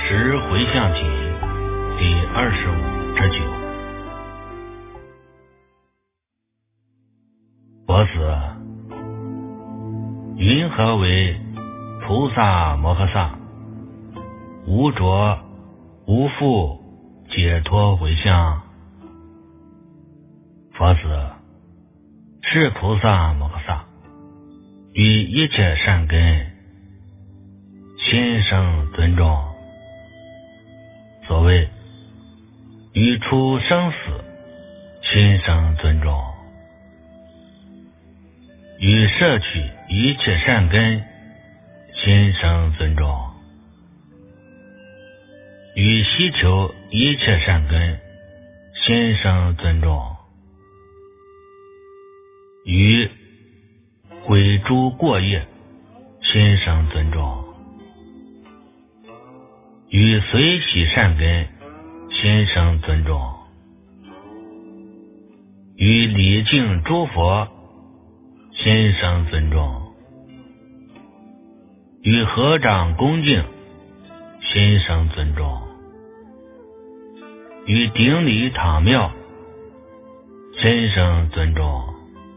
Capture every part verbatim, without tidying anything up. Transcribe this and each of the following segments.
十回向品第二十五之九。佛子，云何为菩萨摩诃萨？无着无复解脱回向。佛子，是菩萨摩诃萨于一切善根心生尊重。所谓于出生死心生尊重，于摄取一切善根心生尊重，于希求一切善根心生尊重，于毁诸过业心生尊重，于随喜善根心生尊重，于礼敬诸佛心生尊重，于合掌恭敬心生尊重，于顶礼塔庙心生尊重，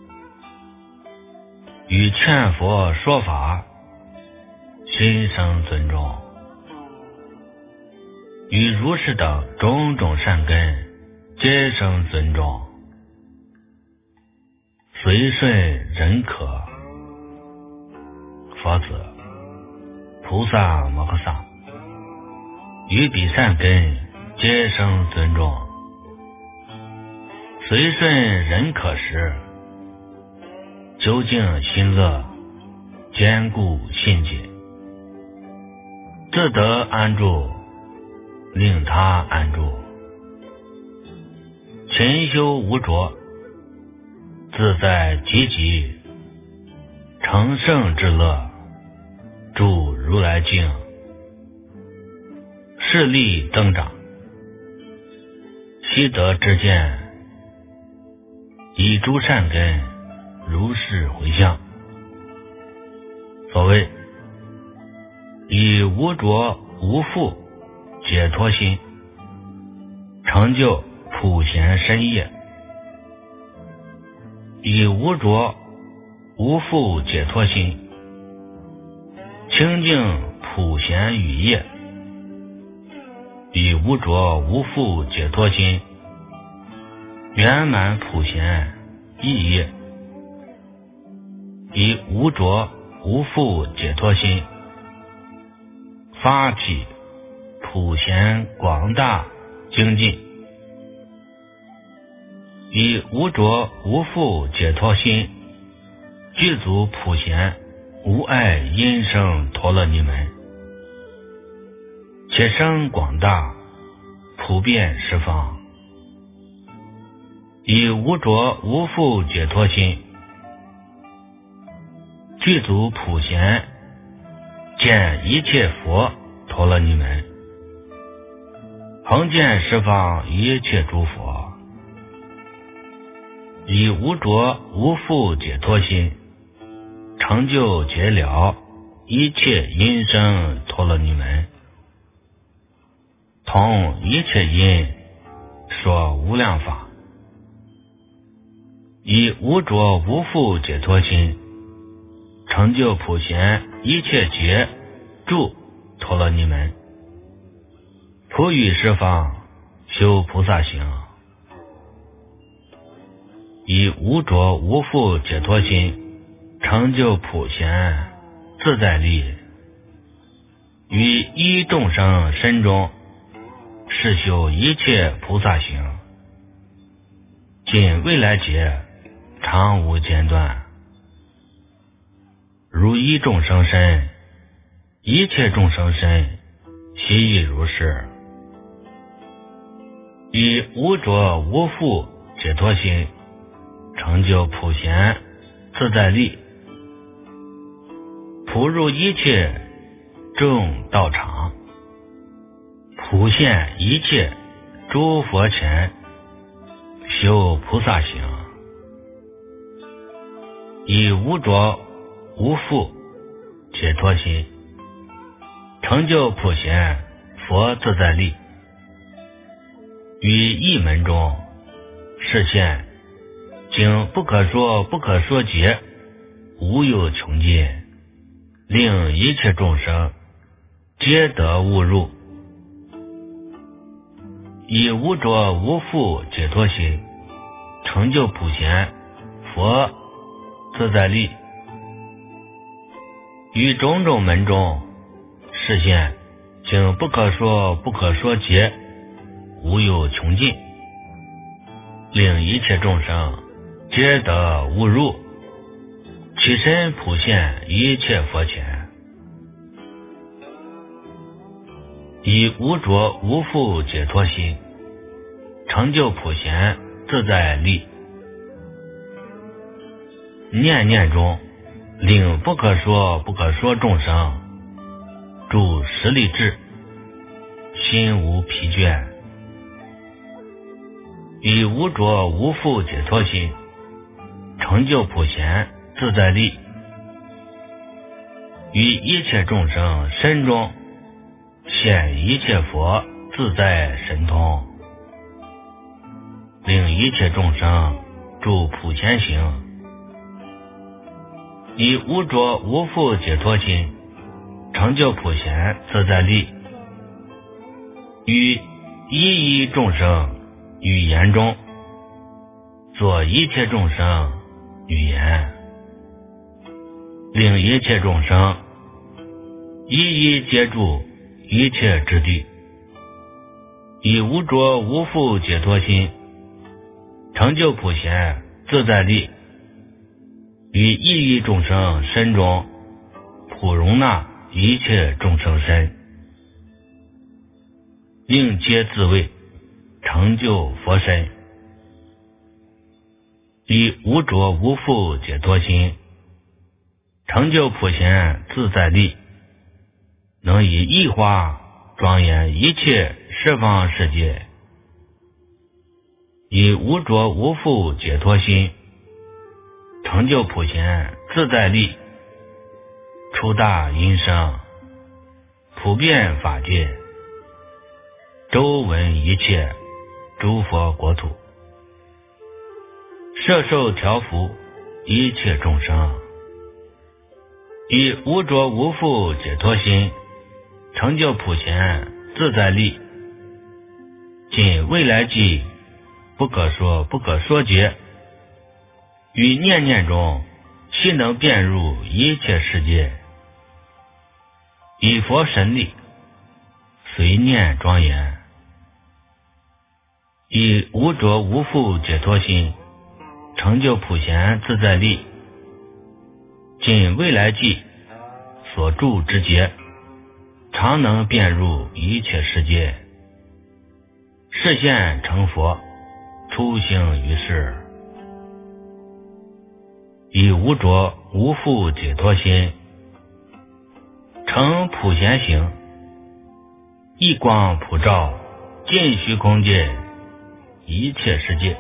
于劝佛说法心生尊重，于如是等种种善根皆生尊重，随顺人可。佛子，菩萨摩诃萨于彼善根皆生尊重，随顺人可时，究竟心乐，坚固信解，自得安住，令他安住。勤修无着，自在积极，成圣之乐，住如来境，势力增长，悉得之见，以诸善根如是回向。所谓以无着无复解脱心，成就普贤身业。以无着无复解脱心，清净普贤语业。以无着无复解脱心，圆满普贤意业。以无着无复解脱心，发起普贤广大精进。以无着无复解脱心，具足普贤无碍音声陀罗尼门，且生广大普遍十方。以无着无复解脱心，具足普贤见一切佛陀罗尼门，恒见十方一切诸佛。以无着无复解脱心，成就解了一切音声陀罗尼门，同一切音说无量法。以无着无复解脱心，成就普贤一切劫住陀罗尼门，普与十方修菩萨行。以无着无复解脱心，成就普贤自在力，于一众生身中是修一切菩萨行，尽未来劫常无间断。如一众生身，一切众生身悉亦如是。以无着无复解脱心，成就普贤自在力，普入一切众道场，普现一切诸佛前，修菩萨行。以无着无复解脱心，成就普贤佛自在力。于一门中示现经不可说不可说解，无有穷尽，令一切众生皆得悟入。以无着无负解脱心，成就普贤佛自在力。于种种门中示现经不可说不可说解，无有穷尽，令一切众生皆得悟入，其身普现一切佛前。以无着无负解脱心，成就普贤自在力。念念中令不可说不可说众生住实力智，心无疲倦。以无着无负解脱心，成就普贤自在力。于一切众生身中现一切佛自在神通，令一切众生住普贤行。以无着无负解脱心，成就普贤自在力。于一一众生语言中作一切众生语言，令一切众生一一皆住一切之地。以无着无负解脱心，成就普贤自在力。于一一众生身中普容纳一切众生身，应皆自卫，成就佛身。以无着无负解脱心，成就普贤自在力，能以一花庄严一切十方世界。以无着无负解脱心，成就普贤自在力，出大音声，普遍法界，周闻一切诸佛国土，摄受调伏一切众生。以无着无负解脱心，成就普贤自在力。今未来际不可说不可说解，于念念中悉能遍入一切世界。以佛神力随念庄严。以无着无负解脱心，成就普贤自在力。今未来际所住之劫，常能遍入一切世界，示现成佛，出行于世。以无着无负解脱心，成普贤行，一光普照尽虚空界一切世界。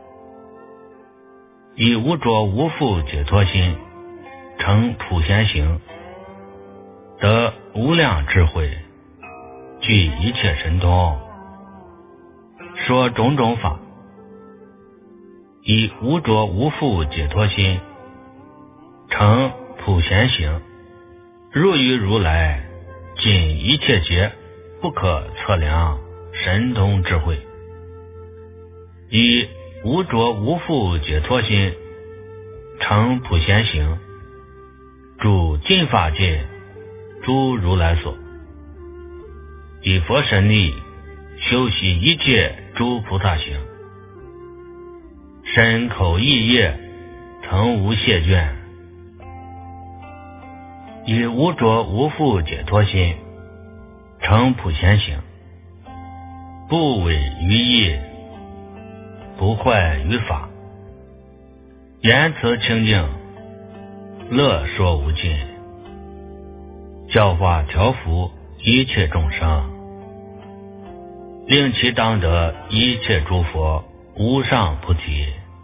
以无着无负解脱心，成普贤行，得无量智慧，具一切神通，说种种法。以无着无负解脱心，成普贤行，入于如来尽一切劫不可测量神通智慧。以无着无负解脱心，成普贤行，住尽法界诸如来所。以佛神力修习一切诸菩萨行，身口意业曾无懈倦。以无着无负解脱心，成普贤行，不违于义，不坏于法，言辞清净，乐说无尽，教化调伏一切众生，令其当得一切诸佛无上菩提。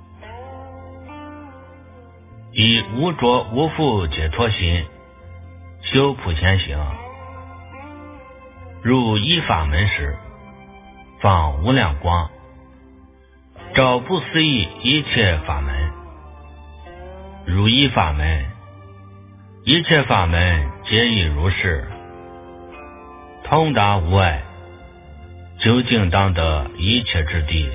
以无着无负解脱心，修普贤行， 入一法门时，放无量光，照不思议一切法门。入一法门，一切法门皆亦如是，通达无碍，究竟当得一切之地。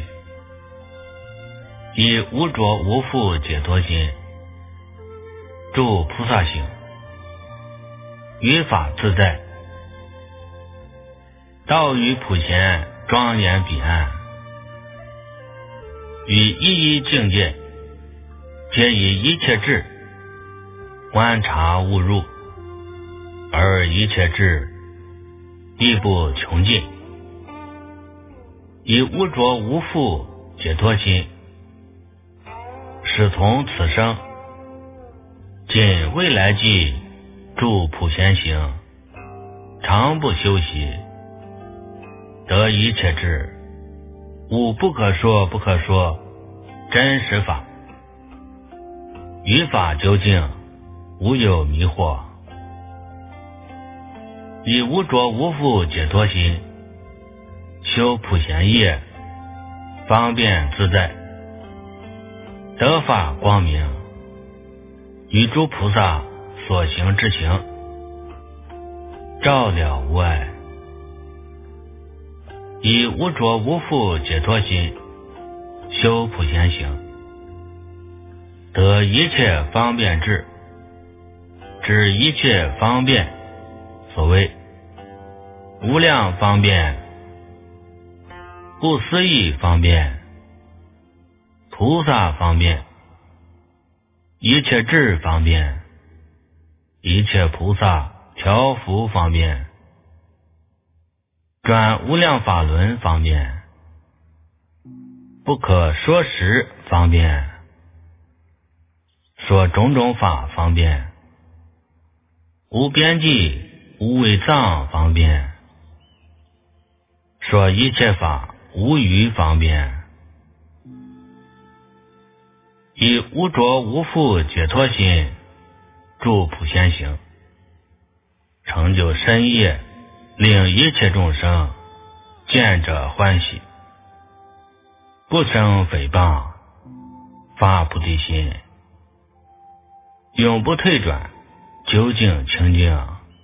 以无着无负解脱心，住菩萨行，于法自在，道于普贤庄严彼岸，于一一境界，皆以一切智观察悟入，而一切智亦不穷尽。以无着无负解脱心，始从此生尽未来际住普贤行，常不休息，得一切智，无不可说不可说真实法，于法究竟，无有迷惑。以无着无负解脱心，修普贤业，方便自在，得法光明，与诸菩萨所行之行，照了无碍。以无着无负解脱心，修普贤行，得一切方便智，知一切方便，所谓无量方便，不思议方便，菩萨方便，一切智方便，一切菩萨调伏方便，转无量法轮方便，不可说实方便，说种种法方便，无边际无伪藏方便，说一切法无余方便。以无着无负解脱心，住普贤行，成就身业，令一切众生见者欢喜，不生诽谤，发菩提心，永不退转，究竟清净。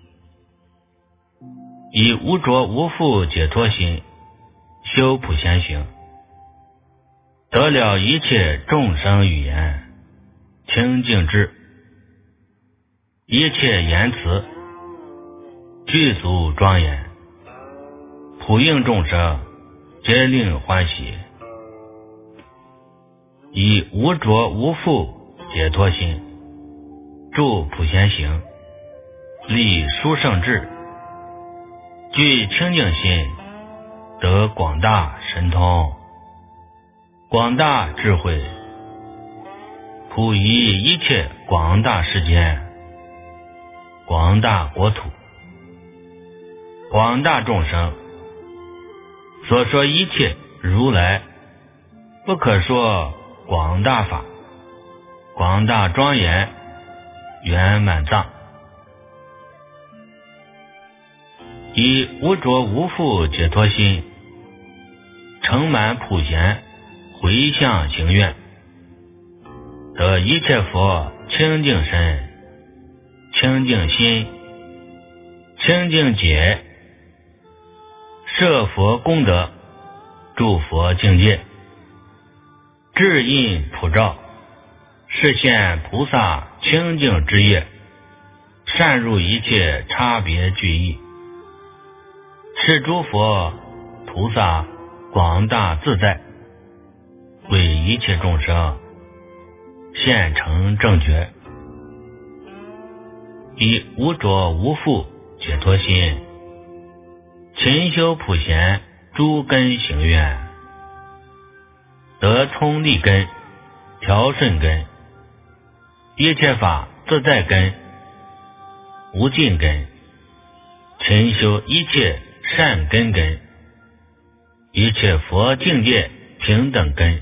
以无着无负解脱心，修普贤行，得了一切众生语言清净智，一切言辞具足庄严，普应众生，皆令欢喜。以无着无负解脱心，住普贤行，立殊胜智，具清净心，得广大神通，广大智慧，普以一切广大世间，广大国土，广大众生，所说一切如来不可说广大法，广大庄严圆满藏。以无着无负解脱心，成满普贤回向行愿，得一切佛清净身、清净心、清净解，摄佛功德，助佛境界，智印普照，示现菩萨清净之业，善入一切差别具义，是诸佛菩萨广大自在，为一切众生现成正觉。以无着无负解脱心，勤修普贤诸根行愿，得聪利根、调顺根、一切法自在根、无尽根，勤修一切善根根，一切佛境界平等根，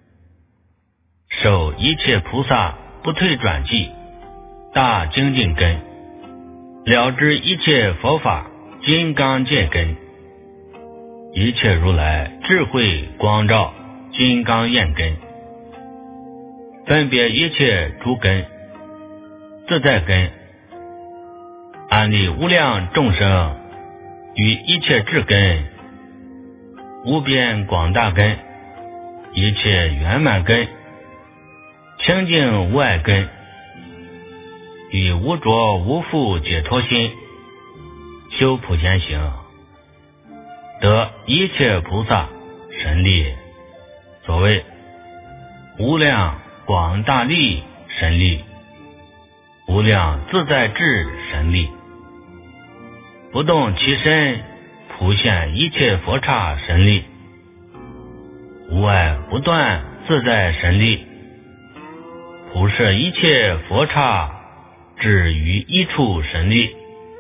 受一切菩萨不退转际大精进根，了知一切佛法金刚界根，一切如来智慧光照金刚焰根，分别一切诸根，自在根，安立无量众生与一切智根，无边广大根，一切圆满根，清净无碍根，以无着无负解脱心修普贤行，得一切菩萨神力，所谓无量广大力神力，无量自在智神力，不动其身普现一切佛刹神力，无碍不断自在神力，普摄一切佛刹至于一处神力，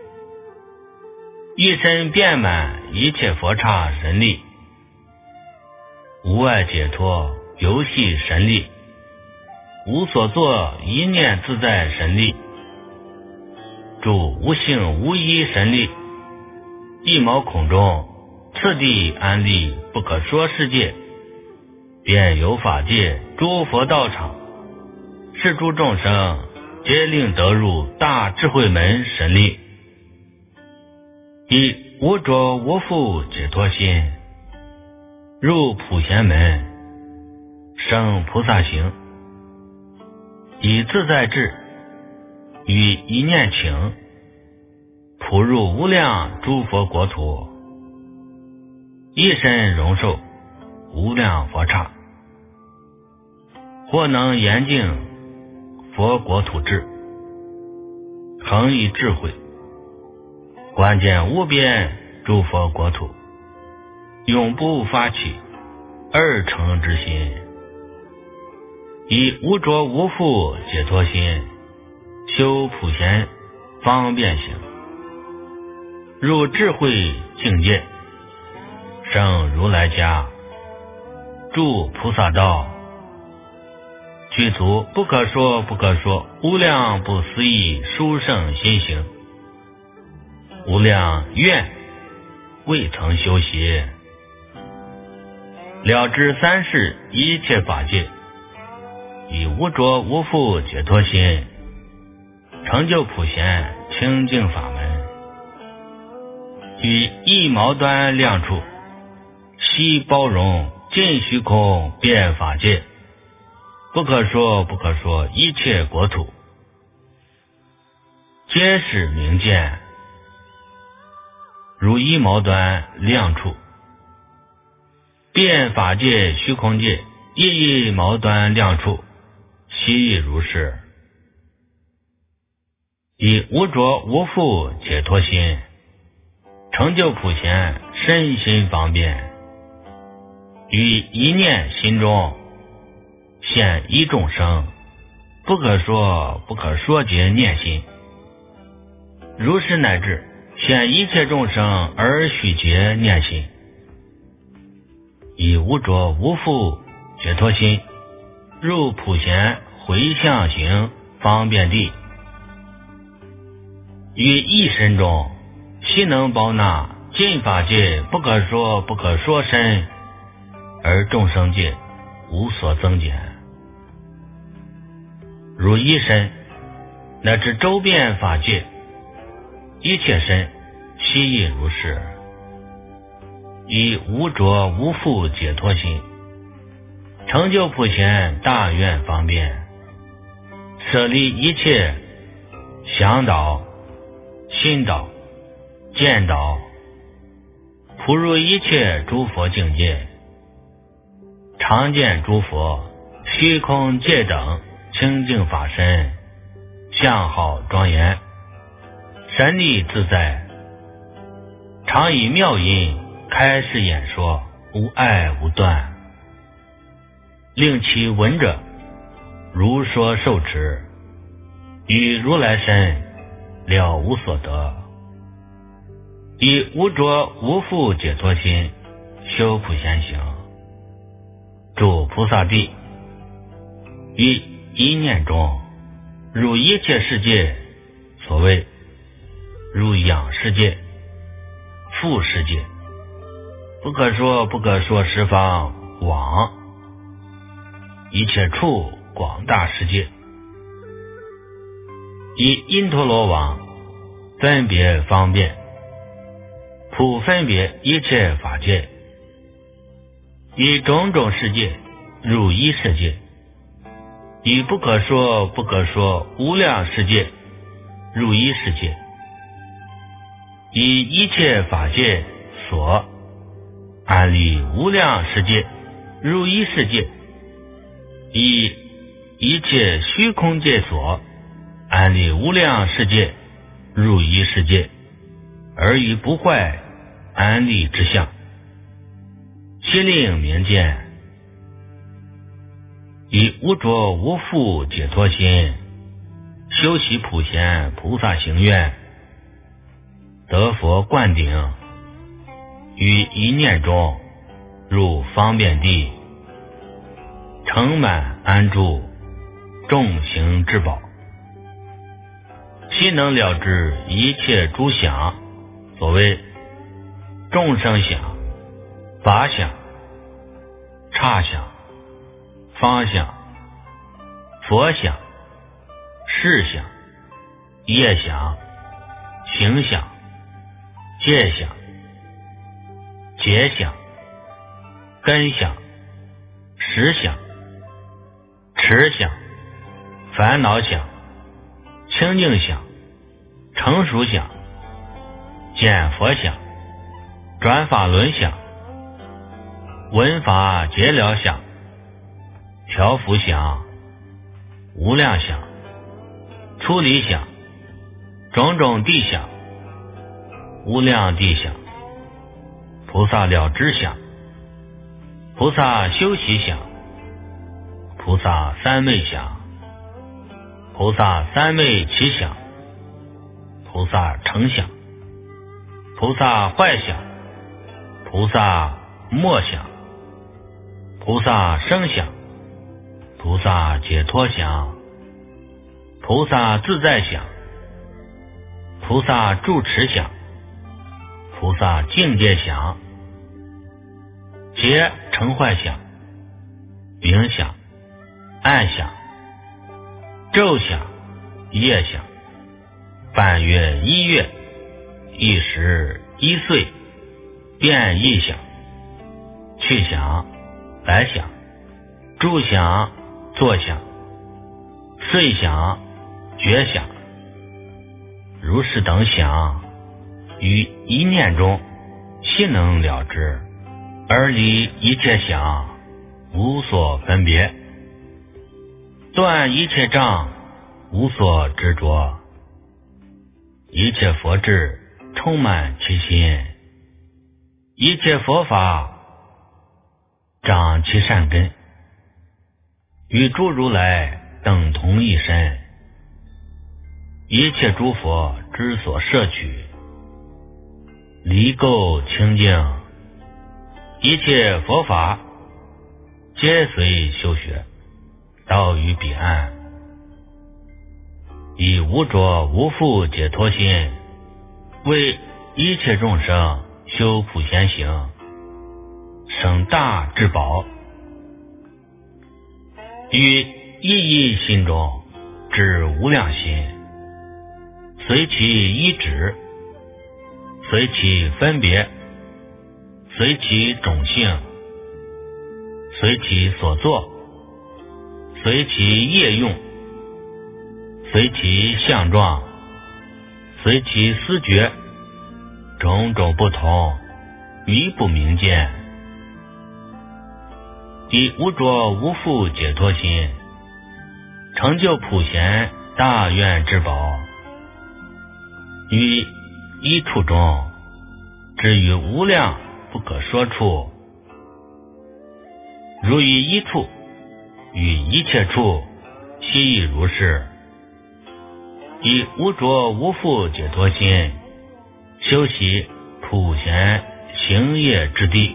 一身遍满一切佛刹神力，无碍解脱游戏神力，无所作一念自在神力，住无性无一神力，一毛孔中次第安立不可说世界，便有法界诸佛道场，是诸众生皆令得入大智慧门神力，以无着无负解脱心入普贤门，生菩萨行，以自在智与一念情，普入无量诸佛国土，一身容受无量佛刹，或能严净佛国土智，恒以智慧观见无边诸佛国土，永不发起二乘之心，以无着无负解脱心修普贤方便行，入智慧境界，生如来家，住菩萨道，具足不可说不可说无量不思议殊胜心行，无量愿未曾修习，了知三世一切法界，以无着无负解脱心成就普贤清净法门，于一毛端量处悉包容尽虚空遍法界，不可说不可说一切国土，皆是明见，如一毛端量处，遍法界虚空界一一毛端量处，悉亦如是。以无着无负解脱心成就普贤身心方便，于一念心中现一众生，不可说不可说结念心，如是乃至现一切众生而许结念心，以无着无负解脱心入普贤回向行方便地，于一身中悉能包纳尽法界不可说不可说身，而众生界无所增减，如一身乃至周遍法界一切身悉亦如是，以无着无负解脱心成就普贤大愿方便，舍离一切想导心导见导，普入一切诸佛境界，常见诸佛虚空界等清净法身，相好庄严，神力自在，常以妙音开示演说，无碍无断，令其闻者如说受持，与如来身了无所得，以无着无负解脱心修普贤行，住菩萨地，于一念中入一切世界，所谓入养世界， 复世界，不可说不可说十方往，一切处广大世界，以因陀罗网分别方便，普分别一切法界，以种种世界入一世界，以不可说不可说无量世界入一世界，以一切法界所安立无量世界入一世界，以一切虚空界所安立无量世界入一世界，而以不坏安立之相，悉令明见，以无着无负解脱心，修习普贤菩萨行愿，得佛灌顶，于一念中入方便地，成满安住众行至宝，悉能了知一切诸想，所谓众生想、法想、刹想、方想、佛想、事想、业想、行想、戒想、结想、根想、识想、持想、烦恼想、清净想、成熟想、见佛想、转法轮想、闻法结了想、调伏想、无量想、出离想、种种地想、无量地想、菩萨了知想、菩萨修习想、菩萨三昧想、菩萨三昧起想、菩萨成想、菩萨坏想、菩萨末想、菩萨生想、菩萨解脱想、菩萨自在想、菩萨住持想、菩萨境界想、结成坏想、明想、暗想、昼想、夜想、半月一月、一时一岁、变异想、去想、来想、住想、坐想、睡想、觉想，如是等想，于一念中悉能了知，而离一切想，无所分别，断一切障，无所执着，一切佛智充满其心，一切佛法长其善根，与诸如来等同一身，一切诸佛之所摄取，离垢清净，一切佛法皆随修学，到于彼岸，以无着无负解脱心，为一切众生修普贤行，生大至宝，于一一心中至无量心，随其依止，随其分别，随其种性，随其所作，随其业用，随其相状，随其思觉，种种不同，迷不明见，以无着无负解脱心，成就普贤大愿之宝，于一处中至于无量不可说处，如于一处，于一切处悉亦如是，以无着无负解脱心，修习普贤行业之地，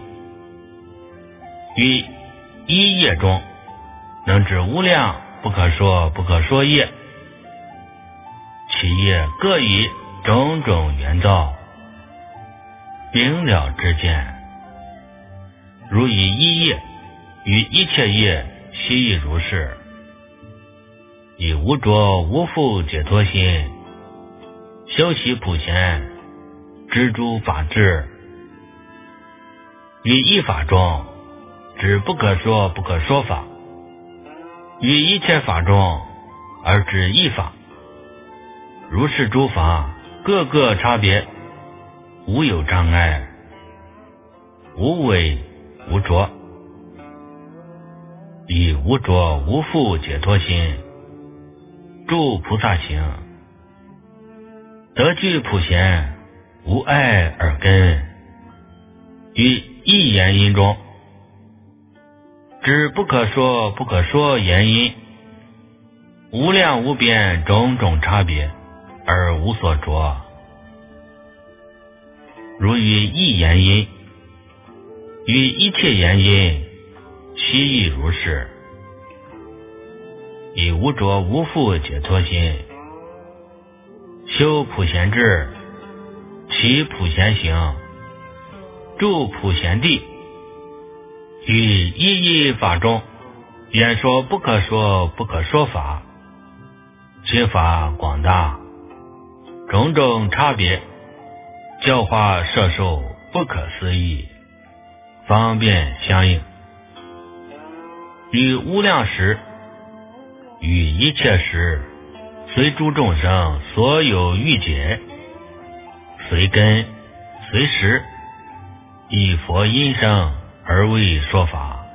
于一业中能知无量不可说不可说业，其业各以种种缘造， 明了之见，如以一业与一切业悉亦如是。以无着无复解脱心，修习普贤，知诸法智，于一法中知不可说不可说法，于一切法中而知一法。如是诸法各个差别，无有障碍，无为无着。以无着无复解脱心，住菩萨行，得具普贤，无碍耳根，于一言因中知不可说不可说言因，无量无边种种差别，而无所着。如于一言因，于一切言因悉亦如是。以无着无复解脱心，修普贤智，起普贤行，住普贤地，于一一法中演说不可说不可说法，其法广大，种种差别，教化摄受不可思议，方便相应，于无量时与一切时，随诸众生所有欲解，随根随时，以佛音声而为说法，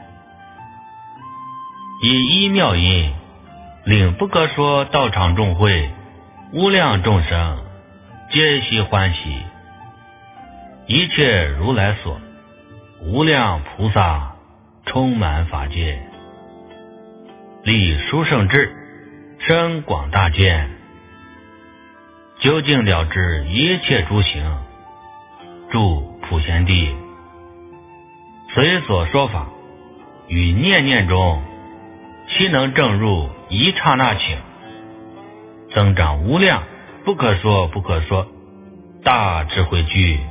以一妙音令不可说道场众会，无量众生皆悉欢喜，一切如来所，无量菩萨充满法界，立殊胜智，深广大见，究竟了知一切诸行，住普贤地，随所说法，于念念中悉能证入一刹那请，增长无量不可说不可说大智慧具。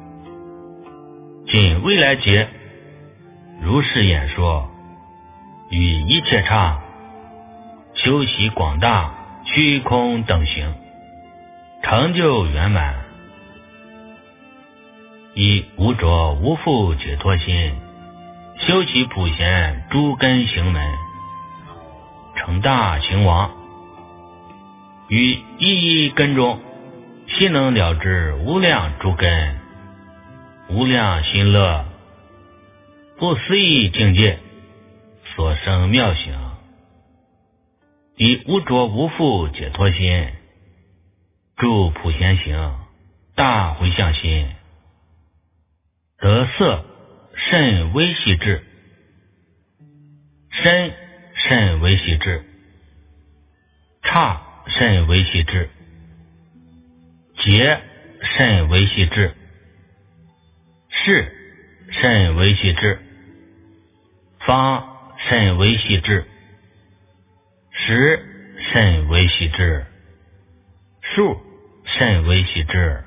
今未来劫如是演说，与一切刹修习广大虚空等行，成就圆满。以无着无复解脱心，修习普贤诸根行门，成大行王，于一一根中悉能了知无量诸根，无量心乐，不思议境界，所生妙行。以无着无复解脱心，住普贤行，大回向心，得色甚微细智，身甚微细智，刹甚微细智，劫甚微细智，事甚微细智，方甚微细智，时甚微细智，数甚微细智，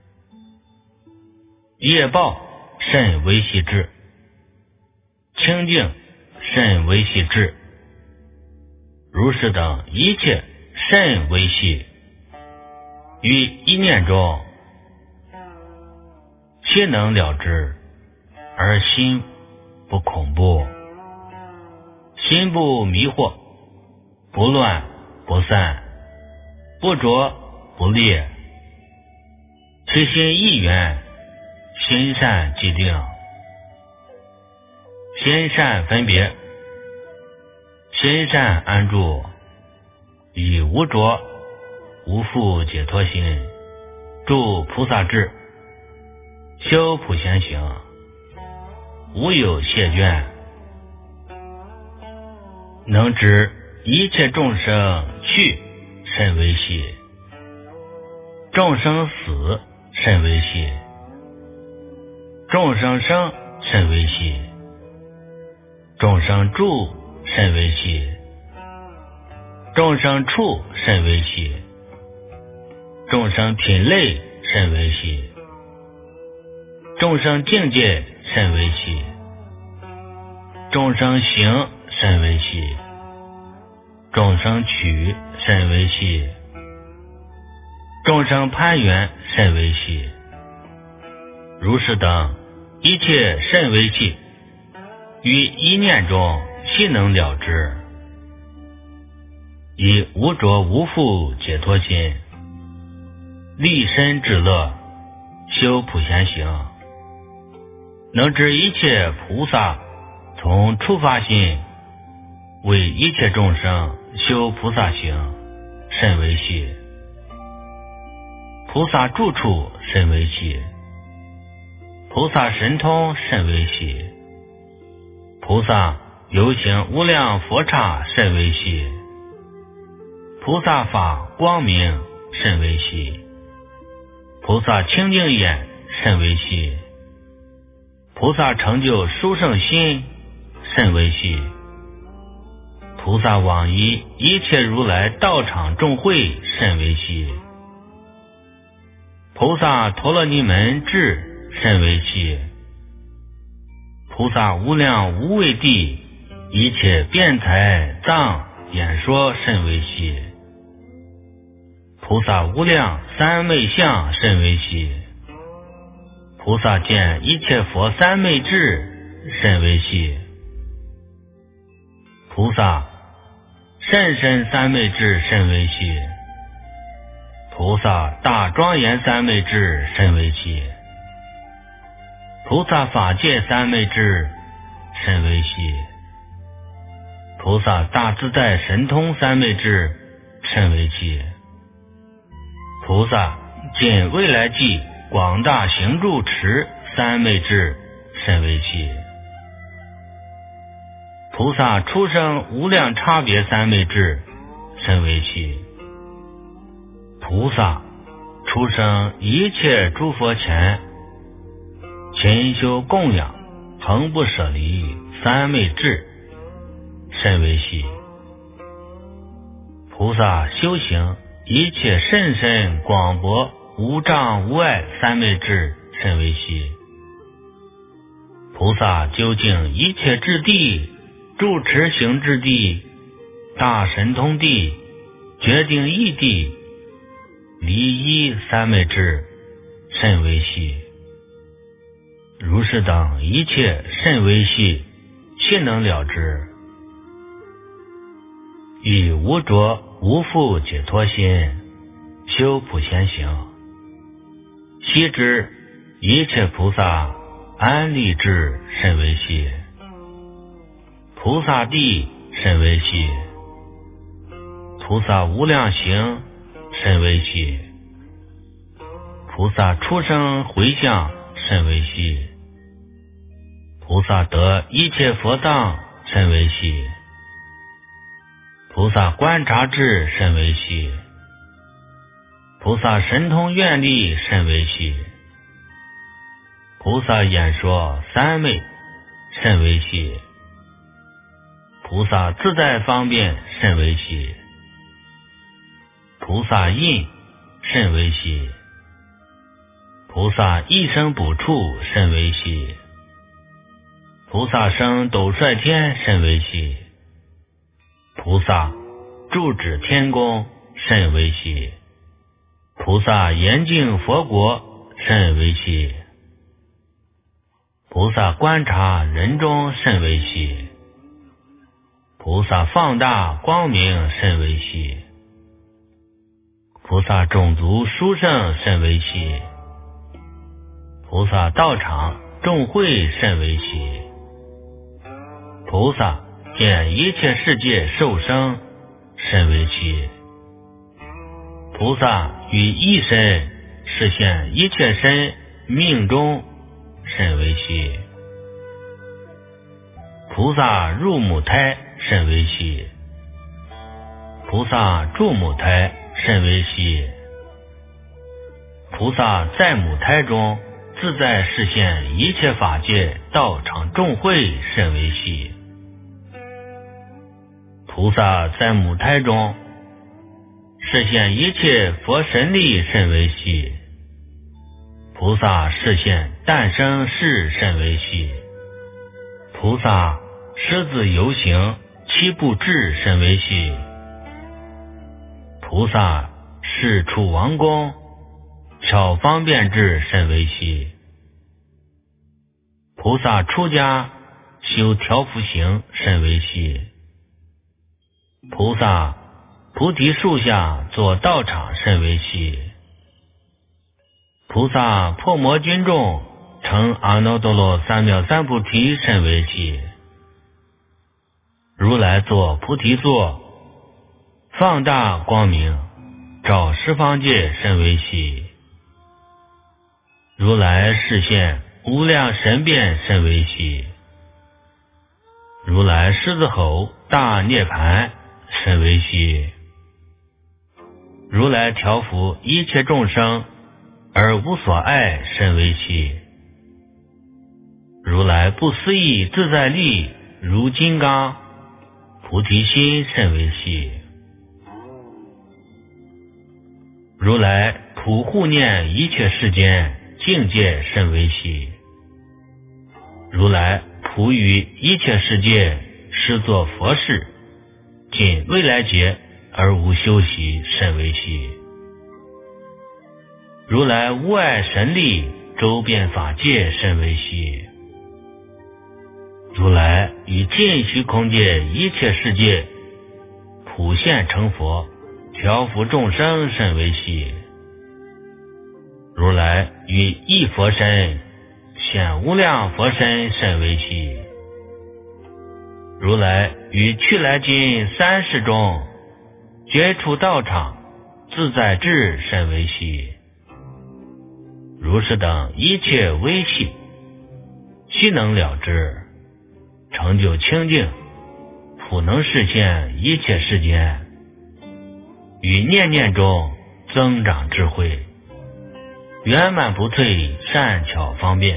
业报甚微细智，清净甚微细智，如是等一切甚微细，于一念中皆能了知，而心不恐怖，心不迷惑，不乱不散，不着不裂，其心一元，心善既定，心善分别，心善安住，以无着无复解脱心，住菩萨智，修普贤行，无有谢倦，能知一切众生去甚微细，众生死甚微细，众生生甚微细，众生住甚微细，众生处甚微细，众生品类甚微细， 众生境界甚为细，众生行甚为细，众生取甚为细，众生攀缘甚为细。如是等一切甚为细，于一念中悉能了之。以无着无负解脱心，立身至乐，修普贤行，能知一切菩萨从初发心为一切众生修菩萨行甚为细，菩萨住处甚为细，菩萨神通甚为细，菩萨游行无量佛刹甚为细，菩萨法光明甚为细，菩萨清净眼甚为细，菩萨成就殊胜心甚为细，菩萨往依一切如来道场众会甚为细，菩萨陀罗尼门智甚为细，菩萨无量无畏地一切辩才藏演说甚为细，菩萨无量三昧相甚为细，菩萨见一切佛三昧智甚为细，菩萨甚深三昧智甚为细，菩萨大庄严三昧智甚为细，菩萨法界三昧智甚为细，菩萨大自在神通三昧智甚为细，菩萨尽未来际广大行住持三昧智甚为细，菩萨出生无量差别三昧智甚为细，菩萨出生一切诸佛前勤修供养恒不舍离三昧智甚为细，菩萨修行一切甚深广博无障无碍三昧智甚为细，菩萨究竟一切智地住持行智地大神通地决定义地离一三昧智甚为细。如是等一切甚为细，悉能了之。以无着无负解脱心，修普贤行，悉知一切菩萨安立智甚为细，菩萨地甚为细，菩萨无量行甚为细，菩萨出生回向甚为细，菩萨得一切佛藏甚为细，菩萨观察智甚为细，菩萨神通愿力甚为细，菩萨演说三昧甚为细，菩萨自在方便甚为细，菩萨印甚为细，菩萨一生补处甚为细，菩萨生斗率天甚为细，菩萨住止天宫甚为细，菩萨严净佛国甚为细，菩萨观察人中甚为细，菩萨放大光明甚为细，菩萨种族殊胜甚为细，菩萨道场众会甚为细，菩萨见一切世界受生甚为细，菩萨于一身实现一切身命中甚为细，菩萨入母胎甚为细，菩萨住母胎甚为细，菩萨在母胎中自在实现一切法界道场众会甚为细，菩萨在母胎中实现一切佛神力甚为细， 菩萨示现诞生是甚为喜。菩萨狮子游行七步至甚为喜。菩萨是处王宫巧方便至甚为喜。菩萨出家修调伏行甚为喜。菩萨菩提树下做道场甚为喜。菩萨破魔军众成阿耨多罗三藐三菩提甚为喜。如来作菩提座，放大光明，照十方界甚为喜。如来示现无量神变甚为喜。如来狮子吼大涅盘甚为喜。如来调伏一切众生而无所爱甚为喜。如来不思议自在力如金刚菩提心甚为喜。如来普护念一切世间境界甚为喜。如来普于一切世界施作佛事，尽未来劫而无休息甚为喜。如来无碍神力周遍法界甚为喜。如来于尽虚空界一切世界普现成佛，调伏众生甚为喜。如来于一佛身显无量佛身甚为喜。如来于去来今三世中绝处道场自在智甚为喜。如是等一切微细悉能了知，成就清净，普能示现一切世间，于念念中增长智慧，圆满不退，善巧方便。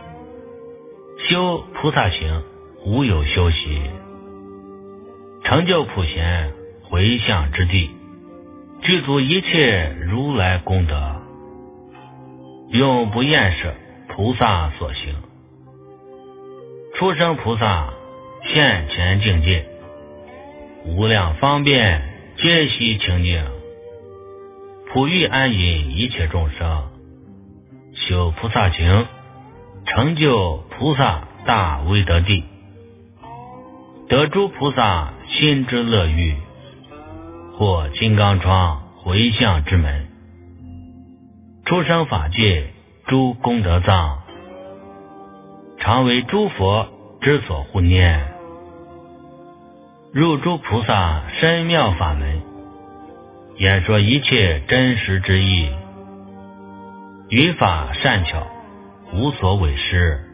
修菩萨行无有休息，成就普贤回向之地，具足一切如来功德，永不厌舍菩萨所行。出生菩萨现前境界，无量方便皆悉清净，普欲安隐一切众生。修菩萨行，成就菩萨大威德地，得诸菩萨心之乐欲，或金刚窗回向之门，出生法界诸功德藏，常为诸佛之所护念，入诸菩萨深妙法门，演说一切真实之意，语法善巧，无所违失，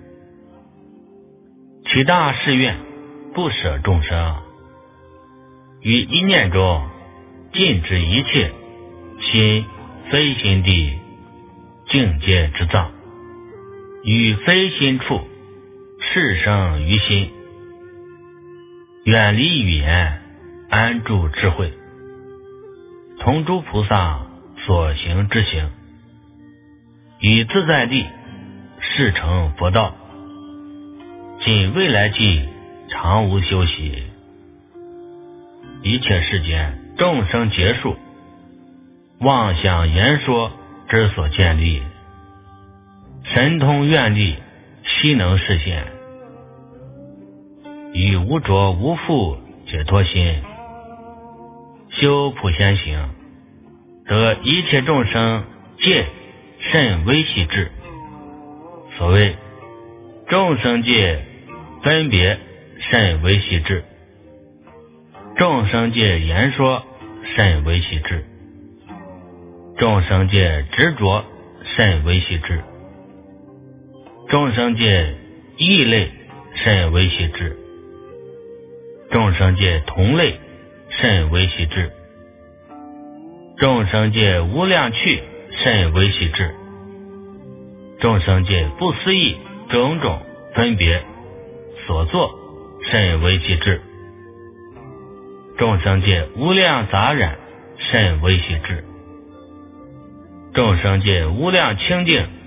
起大誓愿，不舍众生，于一念中尽知一切心非心地境界之藏，于非心处事生于心，远离语言，安住智慧，同诸菩萨所行之行，以自在力示成佛道，尽未来际常无休息。一切世间众生结束，妄想言说之所建立，神通愿力悉能实现，以无着无负解脱心，修普贤行，得一切众生界甚微细智。所谓众生界分别甚微细智，众生界言说甚微细智，众生界执着甚微细智，众生界异类甚微细智，众生界同类甚微细智，众生界无量趣甚微细智，众生界不思议种种分别所作甚微细智，众生界无量杂染甚微细智，众生界无量清净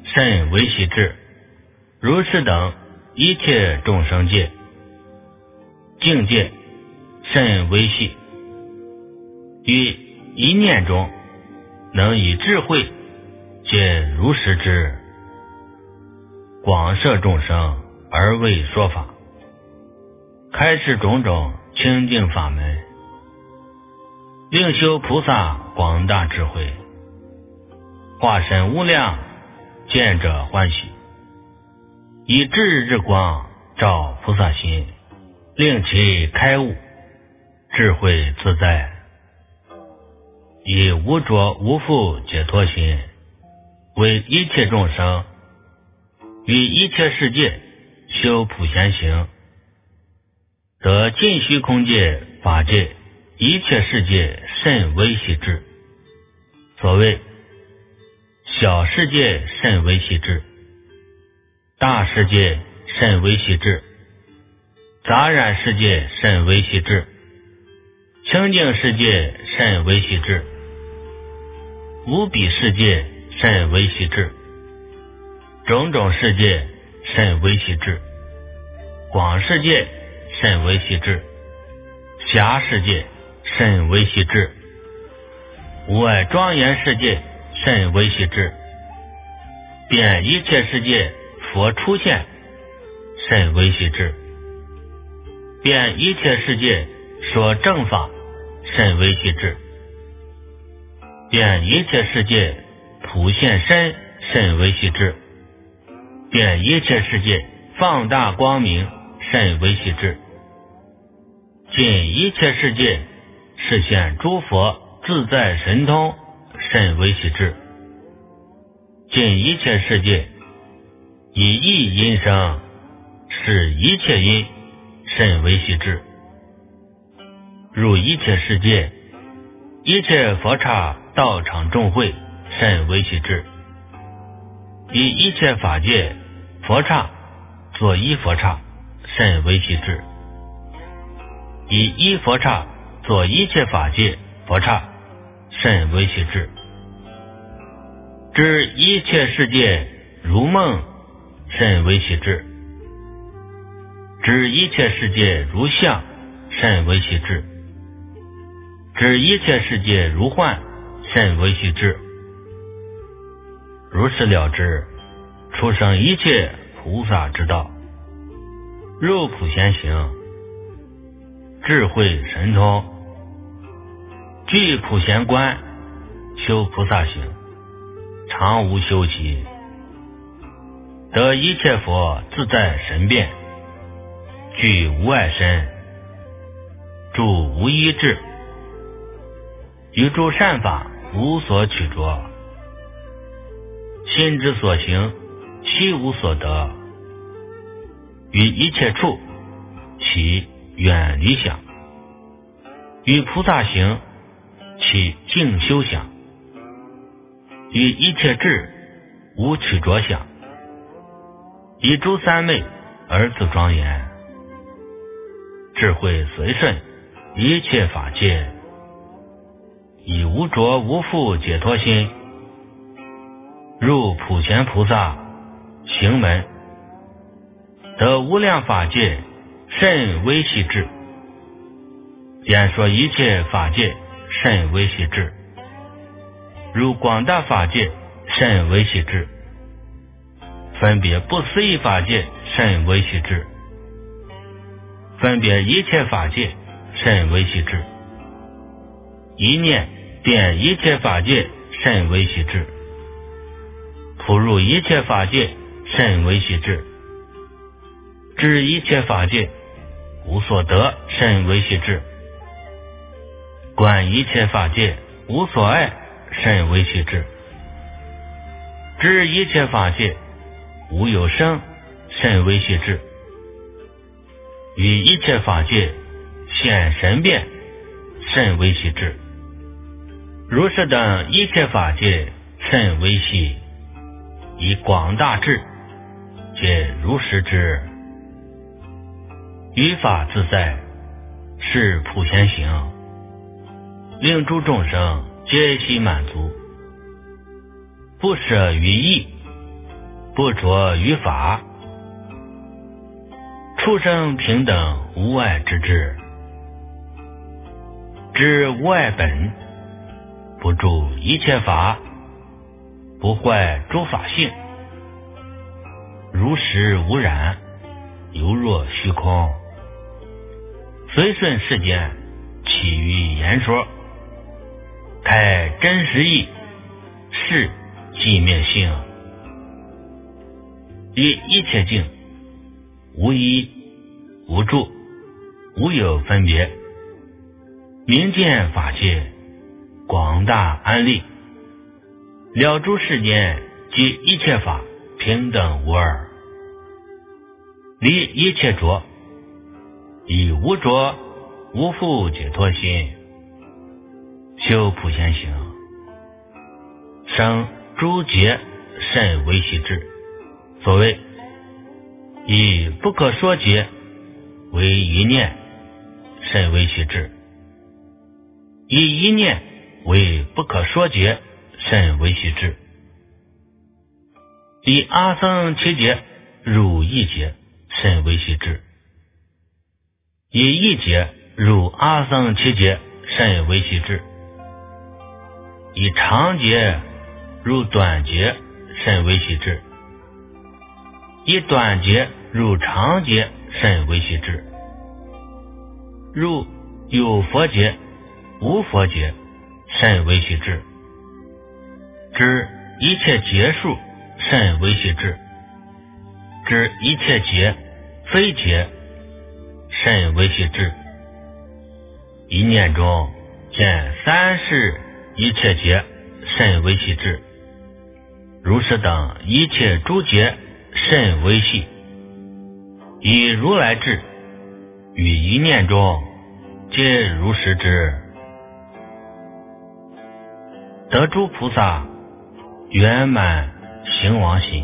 甚为系智，如是等一切众生界，境界甚为系，于一念中能以智慧皆如实之，广摄众生而为说法，开示种种清净法门，令修菩萨广大智慧，化身无量，见者欢喜，以智之光照菩萨心，令其开悟，智慧自在，以无着无负解脱心，为一切众生于一切世界修普贤行，得尽虚空界法界一切世界甚为系智。所谓小世界甚为系智，大世界甚为系智，杂染世界甚为系智，清净世界甚为系智，无比世界甚为系智，种种世界甚为系智，广世界甚为系智，狭世界甚为系智，无碍庄严世界甚为系智，遍一切世界佛出现甚为系智，遍一切世界说正法甚为系智，遍一切世界普现身甚为系智，遍一切世界放大光明甚为系智，尽一切世界示现诸佛自在神通甚为系智，尽一切世界以一音声是一切音甚为系智，入一切世界一切佛刹道场众会甚为系智，以一切法界佛刹作一佛刹甚为系智，以一佛刹作一切法界佛刹甚为系智，知一切世界如梦甚为系智，知一切世界如相甚为系智，知一切世界如幻甚为系智，如是了知出生一切菩萨之道，入普贤行，智慧神通，具普贤观，修菩萨行，常无休息，得一切佛自在神变，具无碍身，住无一智，于诸善法无所取着，心之所行悉无所得，于一切处起远离想，于菩萨行起静修想，于一切智无取着想，以诸三昧而自庄严，智慧随顺一切法界，以无着无负解脱心，入普贤菩萨行门，得无量法界甚微细智，演说一切法界甚微细智，如广大法界甚微细智，分别不思议法界甚微细智，分别一切法界甚微细智，一念遍一切法界甚微细智，普入一切法界甚微细智，知一切法界无所得甚微细智，观一切法界无所爱甚微细智，知一切法界无有生甚微细智，于一切法界现神变甚微细智，如是等一切法界甚微细，以广大智皆如实知，于法自在是普贤行，令诸众生皆悉满足，不舍于意， 不着于法，畜生平等无碍之智，知无碍本，不住一切法，不坏诸法性，如实无染，犹若虚空，随顺世间，起于言说，开真实义，是寂灭性，以一切境，无依无住，无有分别，明见法界，广大安立，了诸世间及一切法平等无二，离一切着，以无着无复解脱心，修普贤行，生诸劫甚为习智。所谓以不可说劫为一念，甚为习智；以一念为不可说劫，甚为习智；以阿僧祇劫入一劫，甚为习智；以一劫入阿僧祇劫，甚为习智；以长劫入短劫，甚为习智；以短劫入长劫，甚为习智；入有佛劫无佛劫，甚为习智；知一切劫数，甚为习智；知一切劫非劫，甚为习智；一念中见三世一切劫，甚为习智；如是等一切诸劫，甚为细，以如来智，于一念中皆如实知，得诸菩萨圆满行王心，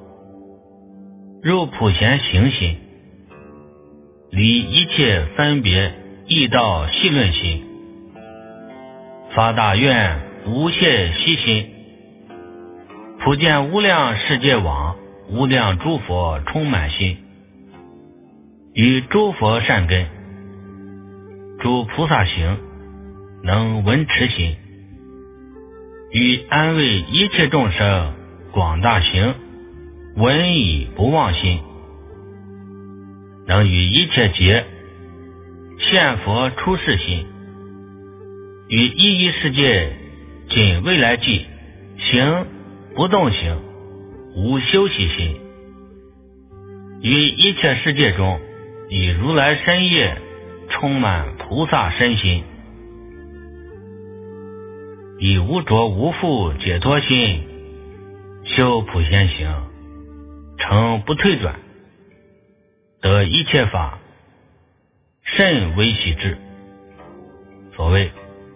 入普贤行心，离一切分别异道细论心，发大愿无懈息心，普见无量世界网，无量诸佛充满心，与诸佛善根，诸菩萨行，能闻持心，与安慰一切众生广大行，闻以不忘心，能与一切劫现佛出世心，与一一世界尽未来际行不动行，无休息心，于一切世界中以如来身业充满菩萨身心，以无着无复解脱心，修普贤行，成不退转，得一切法甚为习智。所谓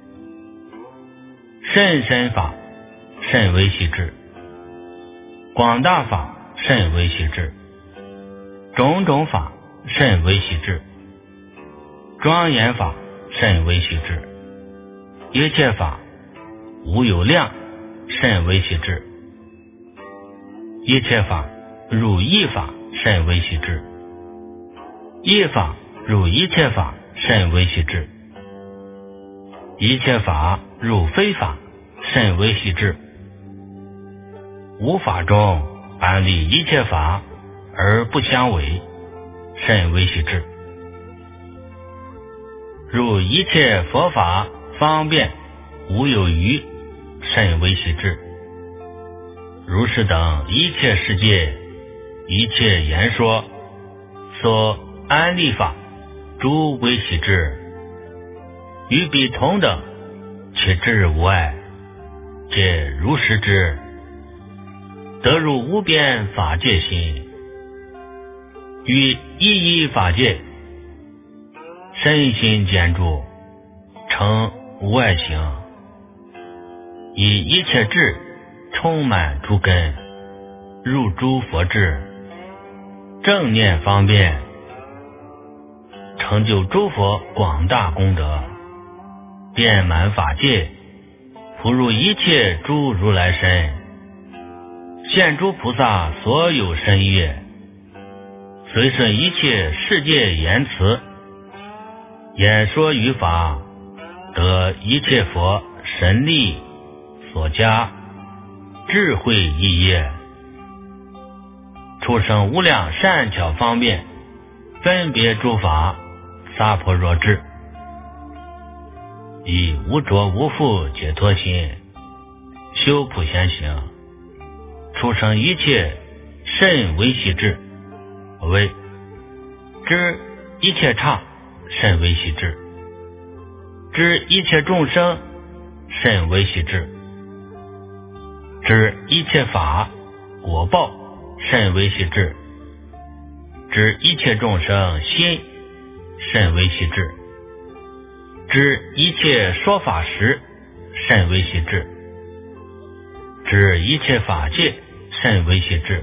甚深法甚为习智，广大法甚为习智，种种法甚为习智，庄严法甚为习智，一切法无有量甚为习智，一切法入一法甚为习智，一法入一切法甚为习智，一切法入非法甚为习智，无法中安立一切法而不相违，甚为习智，入一切佛法方便无有余，甚为习智。如是等一切世界一切言说所安立法，诸为习智，与彼同等，其智无碍，皆如实知，得入无边法界心，于一一法界身心坚住，成无碍行，以一切智充满诸根，入诸佛智，正念方便，成就诸佛广大功德，遍满法界，普入一切诸如来身， 现诸菩萨所有身业，随顺一切世界言辞，演说语法，得一切佛神力所加智慧意业，出生无量善巧方便，分别诸法萨婆若智，以无着无负解脱心修普贤行，出生一切甚微细智，为知一切刹甚微细智，知一切众生甚微细智，知一切法果报甚微细智，知一切众生心甚微细智，知一切说法时甚微细智，知一切法界甚微细智，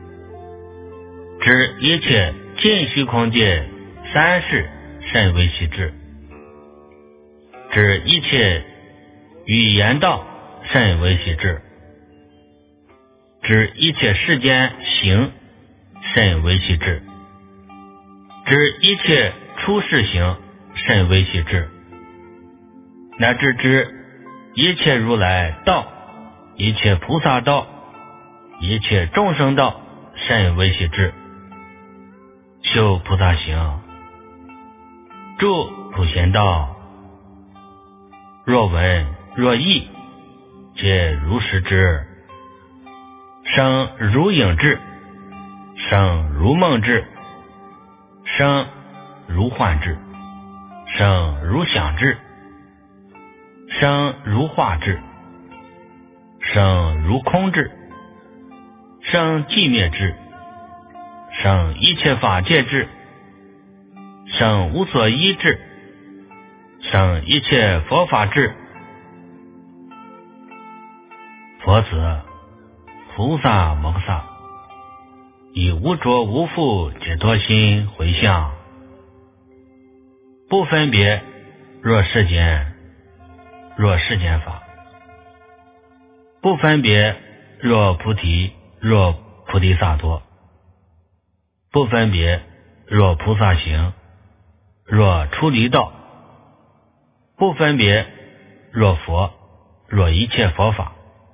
知一切尽虚空界三世甚微细智，知一切语言道甚微细智，知一切世间行甚微细智，知一切出世行甚微细智，乃至知一切如来道，一切菩萨道，一切众生道甚微细智，修菩萨行，住普贤道，若闻若忆，皆如实知，生如影智，生如梦智，生如幻智，生如想智，生如化智，生如空智，生寂灭智，生一切法界智，生无所依智，生一切佛法智。佛子菩萨摩诃萨以无着无负解脱心回向，不分别若世间若世间法，不分别若菩提若菩提萨埵，不分别若菩萨行若出离道，不分别若佛若一切佛法，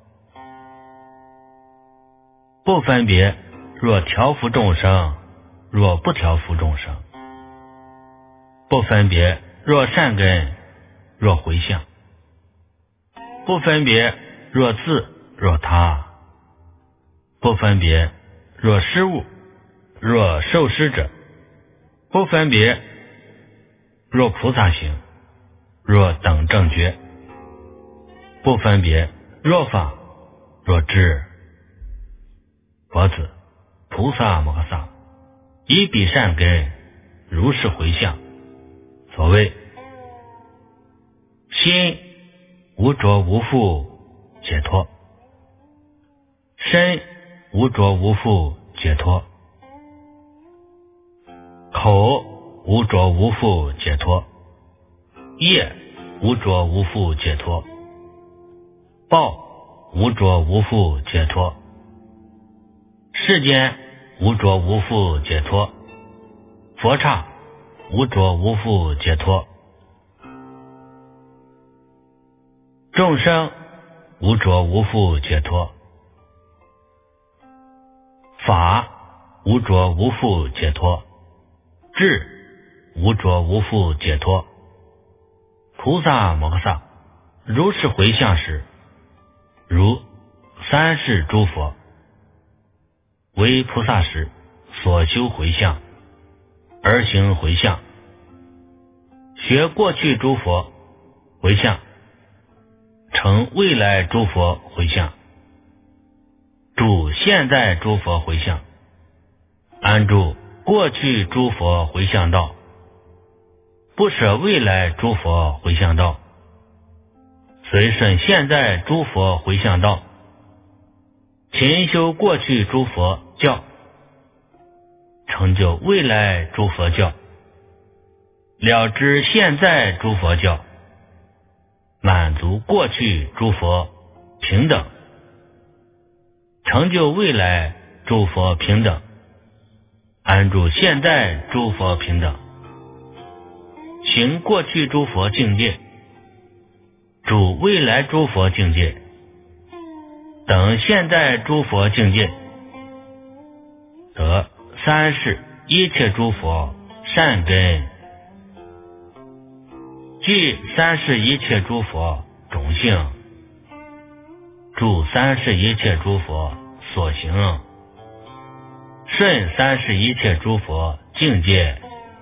不分别若调伏众生若不调伏众生，不分别若善根若回向，不分别若自若他，不分别若失误若受施者，不分别若菩萨行若等正觉，不分别若法若智。佛子菩萨摩诃萨以彼善根如是回向，所谓心无着无负解脱，身无着无负解脱，口无着无负解脱，业无着无负解脱，报无着无负解脱，世间无着无负解脱，佛刹无着无负解脱，众生无着无负解脱，法无着无负解脱，智无着无负解脱。菩萨摩诃萨如是回向时，如三世诸佛为菩萨时所修回向而行回向，学过去诸佛回向，成未来诸佛回向，住现在诸佛回向，安住过去诸佛回向道，不舍未来诸佛回向道，随顺现在诸佛回向道，勤修过去诸佛教，成就未来诸佛教，了知现在诸佛教，满足过去诸佛平等， 成就未来诸佛平等，安住现在诸佛平等，行过去诸佛境界，住未来诸佛境界，等现在诸佛境界，得三世一切诸佛善根，即三世一切诸佛种性，住三世一切诸佛所行，顺三世一切诸佛境界。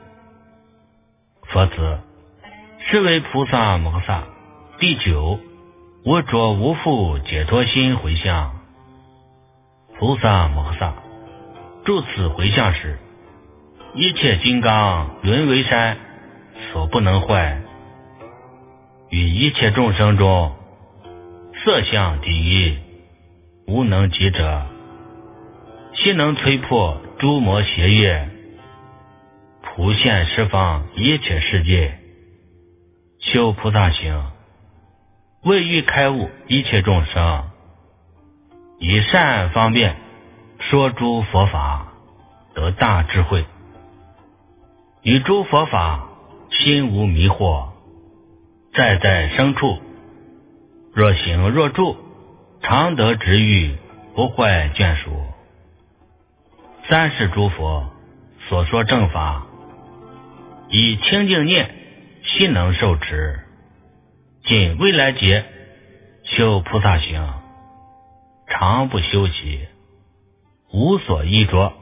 佛子，是为菩萨摩萨第九无着无负解脱心回向。菩萨摩萨住此回向时，一切金刚轮为山，所不能坏，与一切众生中色相第一，无能及者，悉能摧破诸魔邪业，普现十方一切世界，修菩萨行，为欲开悟一切众生，以善方便说诸佛法，得大智慧，以诸佛法心无迷惑，在在生处，若行若住，常得值遇，不坏眷属。三世诸佛所说正法，以清净念悉能受持，尽未来劫修菩萨行，常不休息，无所依着，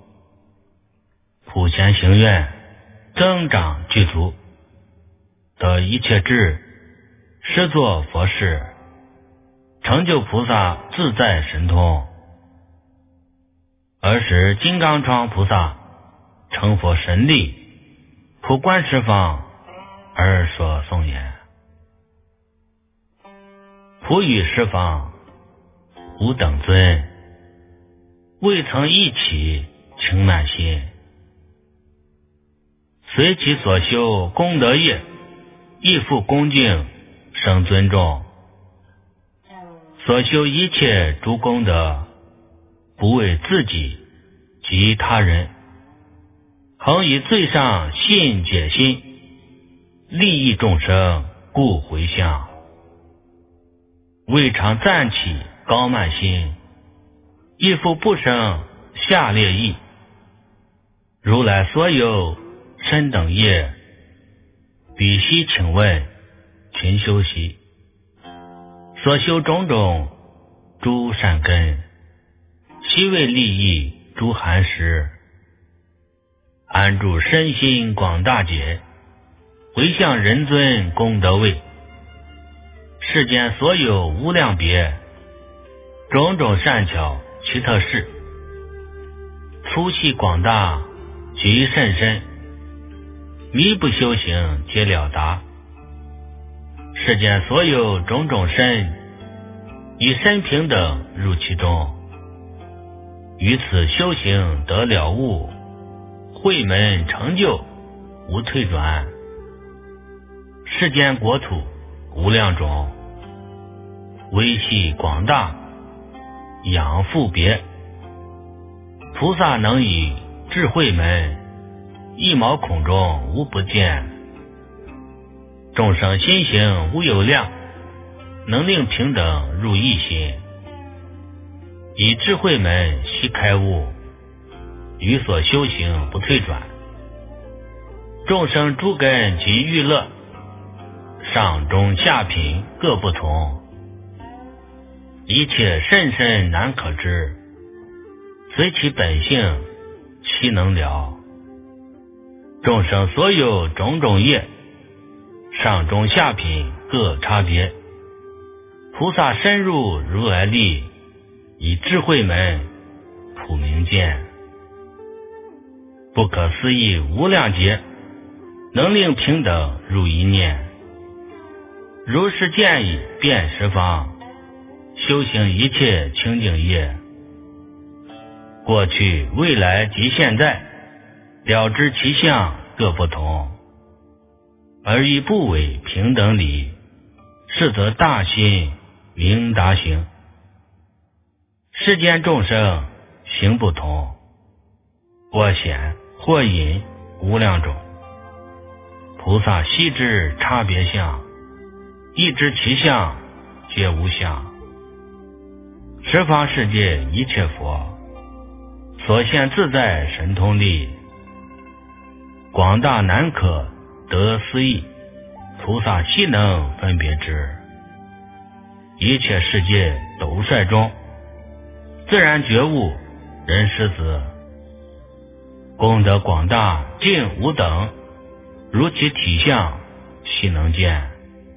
普贤行愿增长具足，得一切智，施作佛事，成就菩萨自在神通。尔时金刚幢菩萨成佛神力，普观十方而说颂言：普与十方无等尊，未曾一起轻慢心，随其所修功德业，亦复恭敬生尊重。所修一切诸功德，不为自己及他人，恒以最上信解心，利益众生故回向。未尝暂起高慢心，亦复不生下列意。如来所有身等业，比悉请问勤修习，所修种种诸善根，悉为利益诸寒食，安住身心广大解，回向人尊功德位。世间所有无量别种种善巧奇特事，粗细广大极甚深，弥不修行皆了达。世间所有种种身，以身平等入其中，于此修行得了悟，慧门成就无退转。世间国土无量种，微细广大养复别，菩萨能以智慧门，一毛孔中无不见。众生心行无有量，能令平等入一心，以智慧门悉开悟，于所修行不退转。众生诸根及欲乐，上中下品各不同，一切甚深难可知，随其本性悉能了。众生所有种种业，上中下品各差别，菩萨深入如来力，以智慧门普明见。不可思议无量劫，能令平等入一念。如是见已遍十方，修行一切清净业，过去未来及现在，了知其相各不同，而以不违平等理，是则大心明达行。 世间众生行不同，或显或隐无量种，菩萨悉知差别相，亦知其相皆无相。十方世界一切佛，所现自在神通力，广大难可得思议，菩萨悉能分别之。一切世界斗率中，自然觉悟人师子，功德广大尽无等，如其体相悉能见。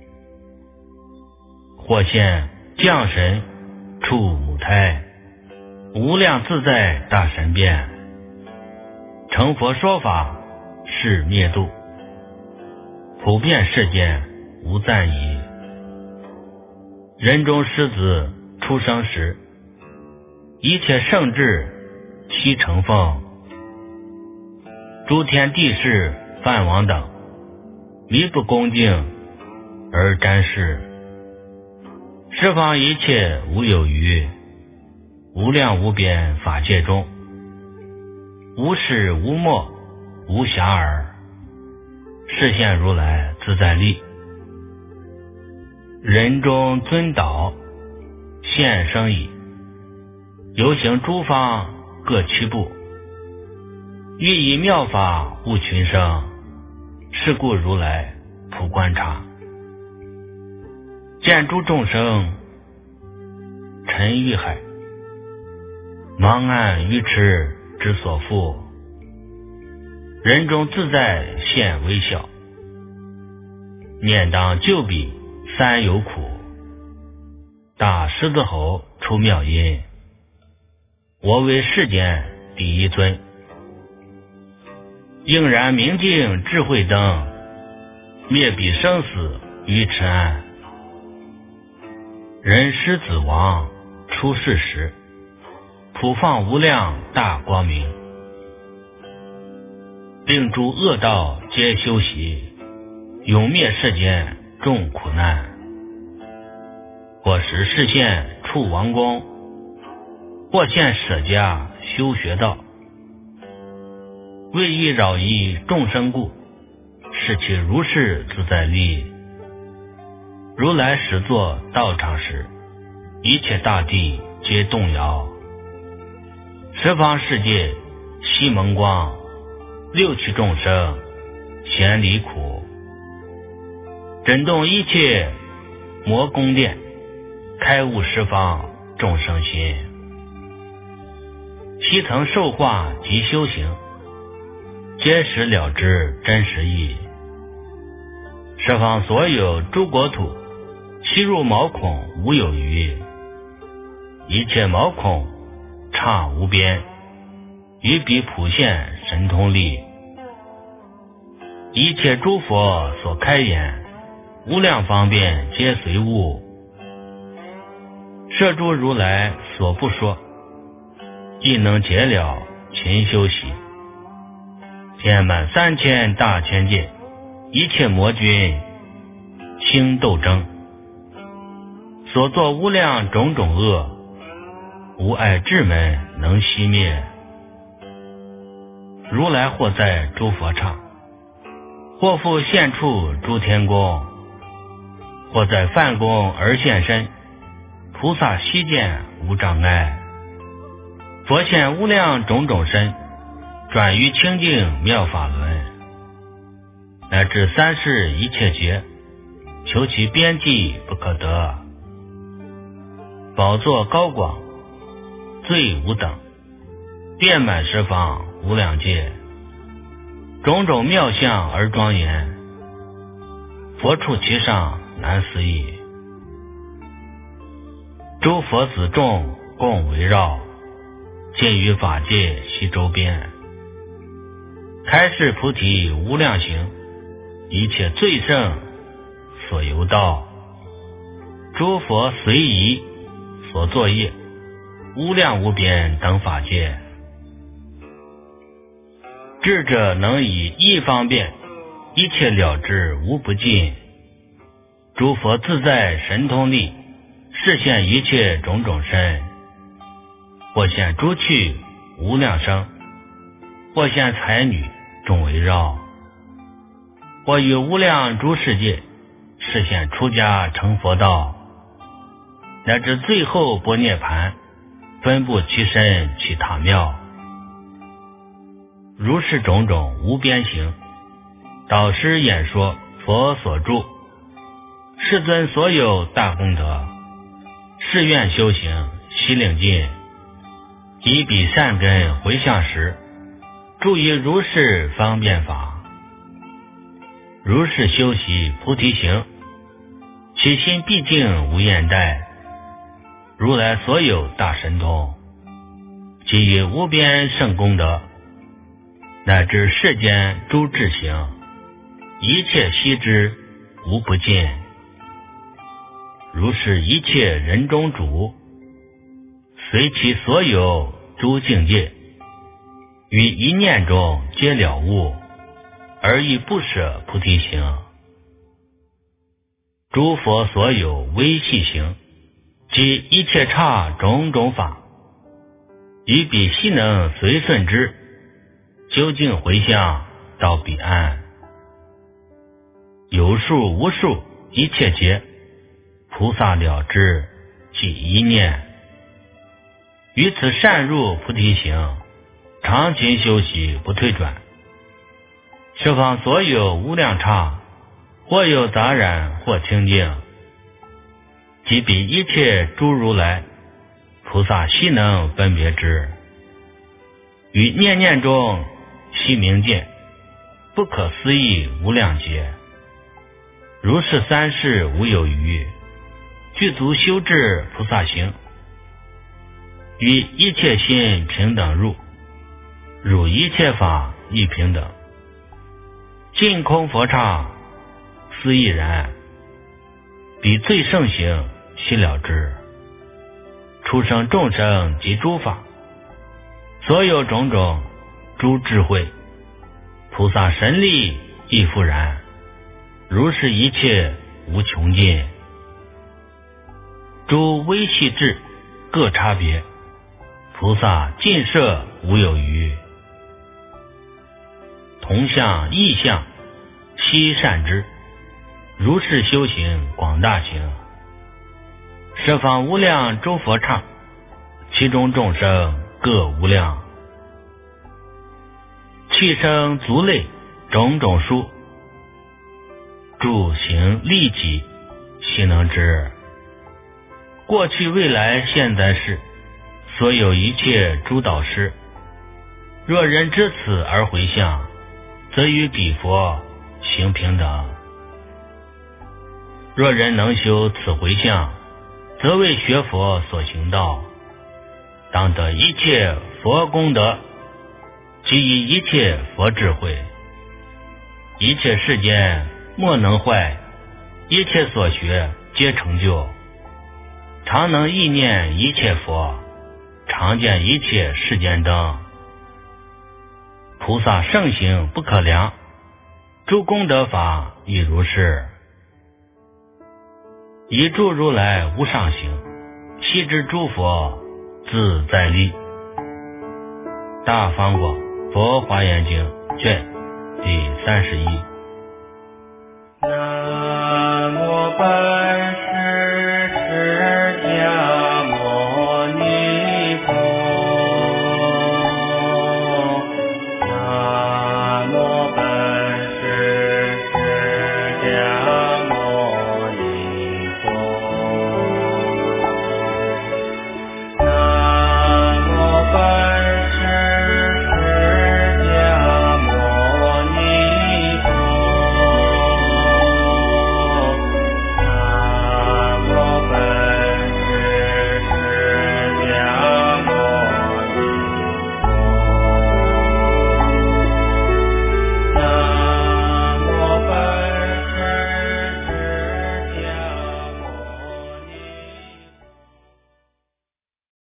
或现降神处母胎，无量自在大神变，成佛说法是灭度，普遍世间无暂疑。人中狮子出生时，一切圣智悉成奉，诸天地士梵王等弥不恭敬而瞻视。十方一切无有余，无量无边法界中，无始无末无暇耳，示现如来自在力。人中尊导现生矣，游行诸方各七部，欲以妙法悟群生，是故如来普观察，见诸众生沉于海，茫暗愚痴之所缚，人中自在现微笑，念当救彼三有苦，大狮子吼出妙音，我为世间第一尊，应然明镜智慧灯，灭彼生死于痴暗。人师子王出世时，普放无量大光明，令诸恶道皆修习，永灭世间众苦难。或使示现处王宫，或现舍家修学道，为欲扰移众生故，是其如是自在力。如来始作道场时，一切大地皆动摇，十方世界悉蒙光，六趣众生咸离苦，震动一切魔宫殿，开悟十方众生心。悉曾受化及修行，皆实了知真实义。十方所有诸国土，悉入毛孔无有余，一切毛孔差无边，于彼普现神通力。一切诸佛所开眼，无量方便皆随悟，摄诸如来所不说，亦能解了勤修习。遍满三千大千界，一切魔君兴斗争，所作无量种种恶，无碍智门能熄灭。如来或在诸佛刹，或复现处诸天宫，或在梵宫而现身，菩萨悉见无障碍。佛现无量种种身，转于清净妙法轮，乃至三世一切劫，求其边际不可得。宝座高广，最无等，遍满十方无量界，种种妙相而庄严，佛处其上难思议。诸佛子众共围绕，尽于法界悉周边，开示菩提无量行，一切最胜所游道。诸佛随宜所作业，无量无边等法界。智者能以一方便，一切了知无不尽。诸佛自在神通力，示现一切种种身， 或现诸趣无量生，或现才女众围绕，或于无量诸世界实现出家成佛道，乃至最后般涅盘，分布其身其他妙。如是种种无边行，导师演说佛所著，世尊所有大功德，誓愿修行悉令尽，以彼善根回向时，著以如是方便法。如是修习菩提行，其心毕竟无厌怠。如来所有大神通，给予无边圣功德，乃至世间诸智行，一切悉知无不尽。如是一切人中主，随其所有诸境界，于一念中皆了悟，而亦不舍菩提行。诸佛所有微细行，即一切刹种种法，于彼悉能随顺之，究竟回向到彼岸。有数无数一切劫，菩萨了知即一念。于此善入菩提行，常勤修习不退转。十方所有无量刹，或有杂染或清净，即彼一切诸如来，菩萨悉能分别之，于念念中悉明见，不可思议无量劫。如是三世无有余，具足修至菩萨行，于一切心平等入，入一切法亦平等。尽空佛刹斯亦然，彼最胜行悉了之。出生众生及诸法，所有种种诸智慧，菩萨神力亦复然。如是一切无穷尽。诸微细智各差别，菩萨尽摄无有余。同相异相悉善知，如是修行广大行。十方无量诸佛刹，其中众生各无量。气生足类种种殊，住行利己悉能知。过去未来现在世，所有一切诸导师，若人知此而回向，则与彼佛行平等。若人能修此回向，则为学佛所行道，当得一切佛功德，即以一切佛智慧。一切世间莫能坏，一切所学皆成就。常能意念一切佛，常见一切世间灯。菩萨圣行不可量，诸功德法亦如是。以诸如来无上行，悉知诸佛自在力。大方广佛华严经卷第三十一。